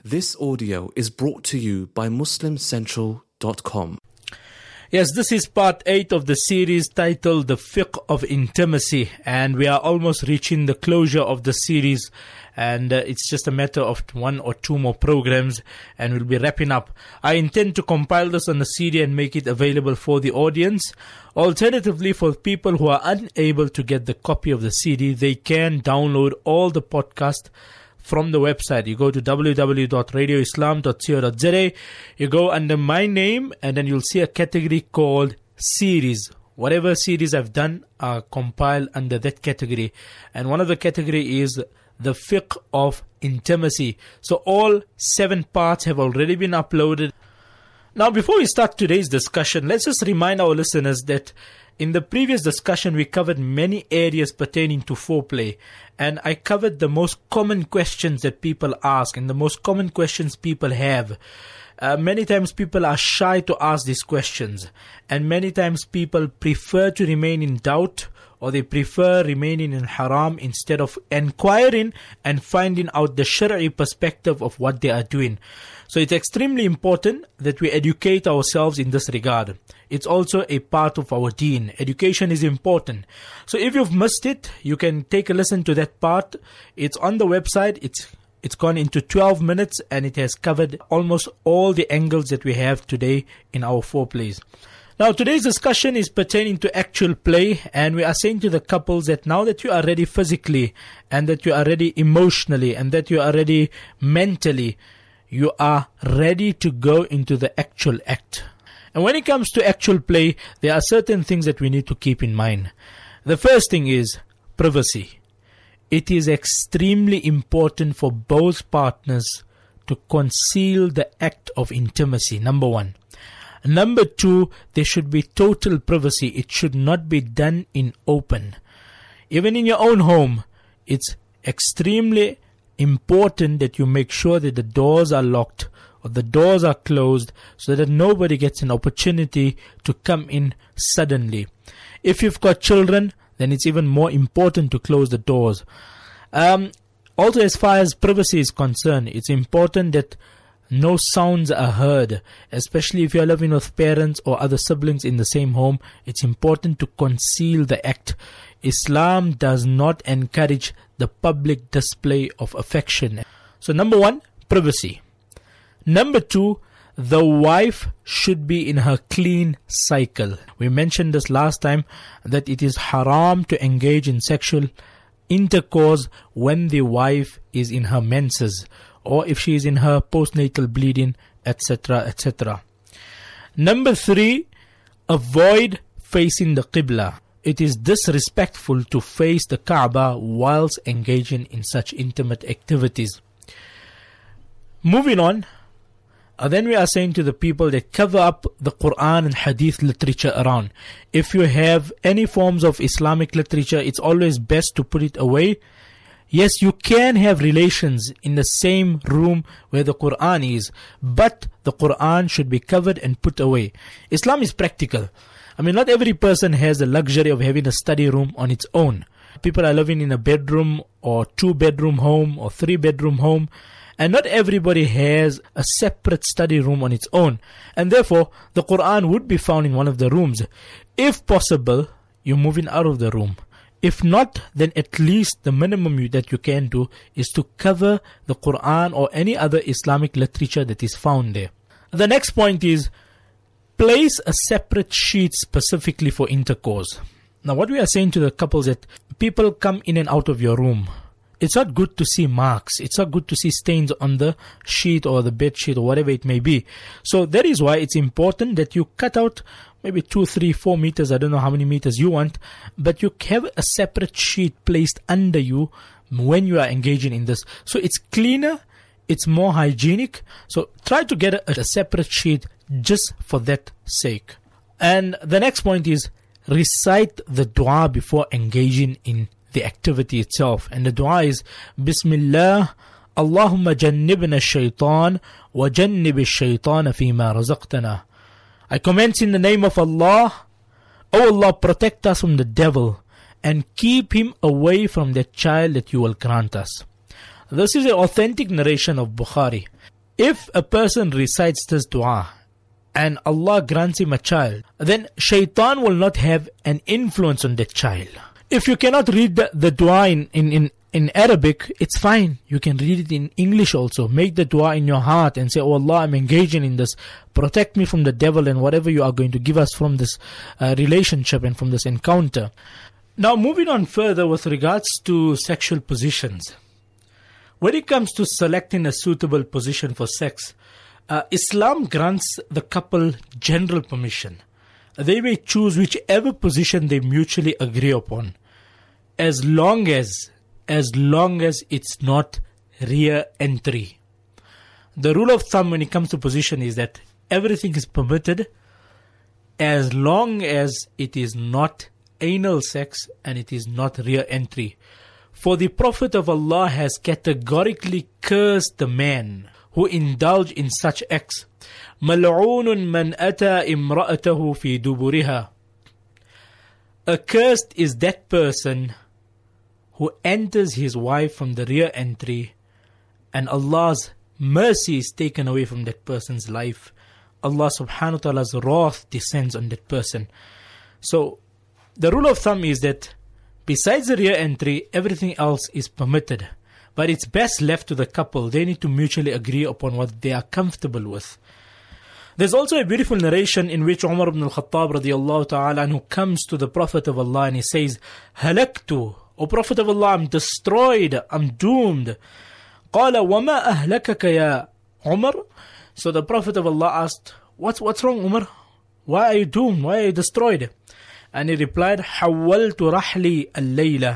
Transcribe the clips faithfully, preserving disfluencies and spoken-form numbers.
This audio is brought to you by Muslim Central dot com. Yes, this is part eight of the series titled The Fiqh of Intimacy, and we are almost reaching the closure of the series, and uh, it's just a matter of one or two more programs and we'll be wrapping up. I intend to compile this on a C D and make it available for the audience. Alternatively, for people who are unable to get the copy of the C D, they can download all the podcasts from the website. You go to w w w dot radio islam dot co dot z a, you go under my name, and then you'll see a category called series. Whatever series I've done are compiled under that category. And one of the category is the fiqh of intimacy. So all seven parts have already been uploaded. Now, before we start today's discussion, let's just remind our listeners that in the previous discussion, we covered many areas pertaining to foreplay, and I covered the most common questions that people ask and the most common questions people have. Uh, many times people are shy to ask these questions, and many times people prefer to remain in doubt, or they prefer remaining in haram instead of inquiring and finding out the Shari'i perspective of what they are doing. So it's extremely important that we educate ourselves in this regard. It's also a part of our deen. Education is important. So if you've missed it, you can take a listen to that part. It's on the website. It's It's gone into twelve minutes, and it has covered almost all the angles that we have today in our foreplays. Now, today's discussion is pertaining to actual play, and we are saying to the couples that now that you are ready physically, and that you are ready emotionally, and that you are ready mentally, you are ready to go into the actual act. And when it comes to actual play, there are certain things that we need to keep in mind. The first thing is privacy. It is extremely important for both partners to conceal the act of intimacy, number one. Number two, there should be total privacy. It should not be done in open. Even in your own home, it's extremely important that you make sure that the doors are locked or the doors are closed so that nobody gets an opportunity to come in suddenly. If you've got children, then it's even more important to close the doors. Um, also, as far as privacy is concerned, it's important that no sounds are heard, especially if you're living with parents or other siblings in the same home. It's important to conceal the act. Islam does not encourage the public display of affection. So number one, privacy. Number two, the wife should be in her clean cycle. We mentioned this last time, that it is haram to engage in sexual intercourse when the wife is in her menses, or if she is in her postnatal bleeding, et cetera, et cetera. Number three, avoid facing the Qibla. It is disrespectful to face the Kaaba whilst engaging in such intimate activities. Moving on, uh, then we are saying to the people that cover up the Quran and Hadith literature around. If you have any forms of Islamic literature, it's always best to put it away. Yes, you can have relations in the same room where the Quran is, but the Quran should be covered and put away. Islam is practical. I mean, not every person has the luxury of having a study room on its own. People are living in a bedroom or two bedroom home or three bedroom home, and not everybody has a separate study room on its own. And therefore, the Quran would be found in one of the rooms. If possible, you're moving out of the room. If not, then at least the minimum you, that you can do is to cover the Quran or any other Islamic literature that is found there. The next point is, place a separate sheet specifically for intercourse. Now, what we are saying to the couples is that people come in and out of your room. It's not good to see marks. It's not good to see stains on the sheet or the bed sheet or whatever it may be. So that is why it's important that you cut out maybe two, three, four meters. I don't know how many meters you want, but you have a separate sheet placed under you when you are engaging in this. So it's cleaner, it's more hygienic. So try to get a, a separate sheet just for that sake. And the next point is, recite the dua before engaging in the activity itself. And the dua is, Bismillah, Allahumma jannibna shaitan wa jannib shaitana fima razaqtana. I commence in the name of Allah. O Allah, protect us from the devil and keep him away from that child that you will grant us. This is an authentic narration of Bukhari. If a person recites this dua and Allah grants him a child, then shaitan will not have an influence on that child. If you cannot read the, the dua in, in, in, in Arabic, it's fine. You can read it in English also. Make the dua in your heart and say, oh Allah, I'm engaging in this. Protect me from the devil and whatever you are going to give us from this uh, relationship and from this encounter. Now moving on further with regards to sexual positions. When it comes to selecting a suitable position for sex, uh, Islam grants the couple general permission. They may choose whichever position they mutually agree upon, as long as, as long as it's not rear entry. The rule of thumb when it comes to position is that everything is permitted as long as it is not anal sex and it is not rear entry. For the Prophet of Allah has categorically cursed the man who indulge in such acts. مَلْعُونٌ مَنْ أَتَى إِمْرَأَتَهُ فِي دُبُرِهَا. Accursed is that person who enters his wife from the rear entry, and Allah's mercy is taken away from that person's life. Allah subhanahu wa ta'ala's wrath descends on that person. So, the rule of thumb is that besides the rear entry, everything else is permitted. But it's best left to the couple. They need to mutually agree upon what they are comfortable with. There's also a beautiful narration in which Umar ibn al-Khattab radiyallahu ta'ala anhu comes to the Prophet of Allah and he says, Halaktu, O Prophet of Allah, I'm destroyed, I'm doomed. قال وما أهلكك يا عمر. So the Prophet of Allah asked, What's, what's wrong, Umar? Why are you doomed? Why are you destroyed? And he replied, حولت رحلي الليلة.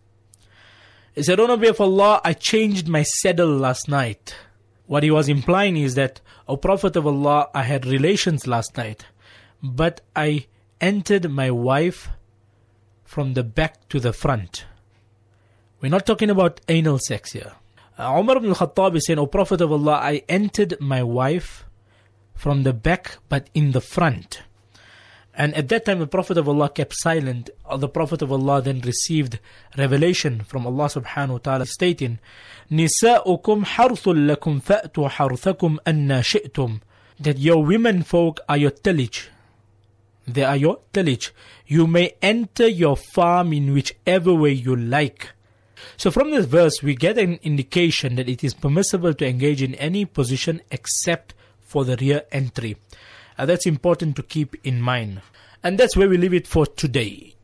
He said, O Nabi of Allah, I changed my saddle last night. What he was implying is that, O Prophet of Allah, I had relations last night, but I entered my wife from the back to the front. We're not talking about anal sex here. Uh, Umar ibn al-Khattab is saying, O Prophet of Allah, I entered my wife from the back but in the front. And at that time the Prophet of Allah kept silent. The Prophet of Allah then received revelation from Allah subhanahu wa ta'ala stating, Nisa'ukum harthul lakum fa'tu harthakum anna shi'tum. That your women folk are your tillage. They are your tillage. You may enter your farm in whichever way you like. So from this verse we get an indication that it is permissible to engage in any position except for the rear entry. Uh, that's important to keep in mind. And that's where we leave it for today.